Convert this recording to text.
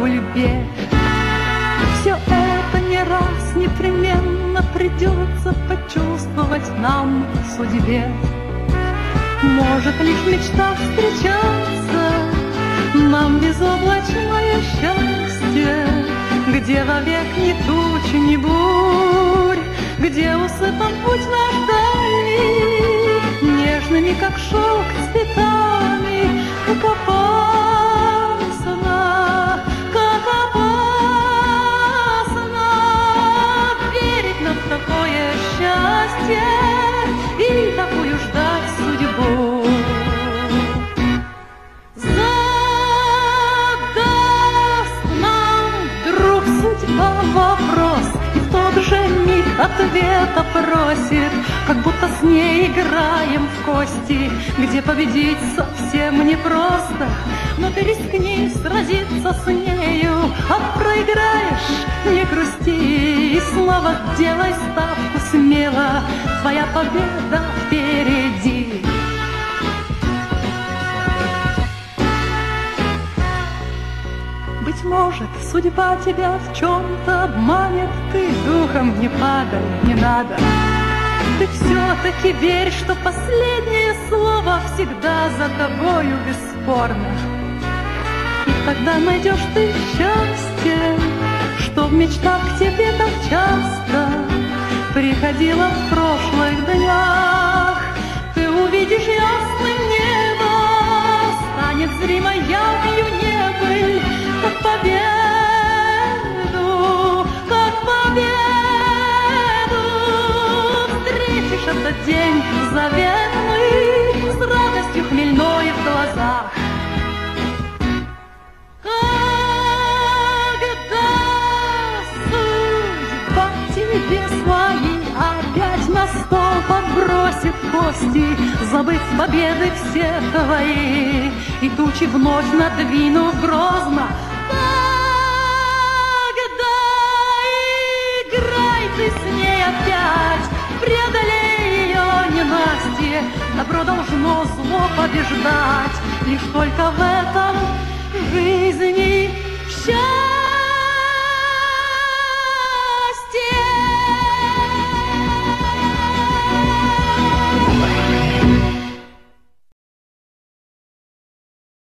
гульбе. Все это не раз непременно придется почувствовать нам в судьбе. Может лишь в мечтах встречаться нам безоблачное счастье, где вовек ни туч, ни бурь, где усыпан путь наш дальний нежными, как шелк, цветами, как опасно, верить нам в такое счастье и такую ждать судьбу. Задаст нам вдруг судьба вопрос, и в тот же миг ответа просит, как будто с ней играем в кости, где победить совсем непросто. Но ты рискни сразиться с нею, а проиграешь, не грусти, и снова делай ставку смело, твоя победа впереди. Быть может, судьба тебя в чем-то обманет, ты духом не падай, не надо. Ты все-таки верь, что последнее слово всегда за тобою бесспорно. И тогда найдешь ты счастье, что в мечтах к тебе так часто приходило в прошлых днях. Ты увидишь ясным небо, станет зримой явью небыль, как победу, как победу. Встретишь этот день заветный с радостью хмельной в глазах. Когда судьба тебе свои опять на стол подбросит кости, забыв победы все твои, и тучи вновь надвинув грозно, тогда играй ты с ней опять, преодолей ее ненастье, добро должно зло побеждать, лишь только в этом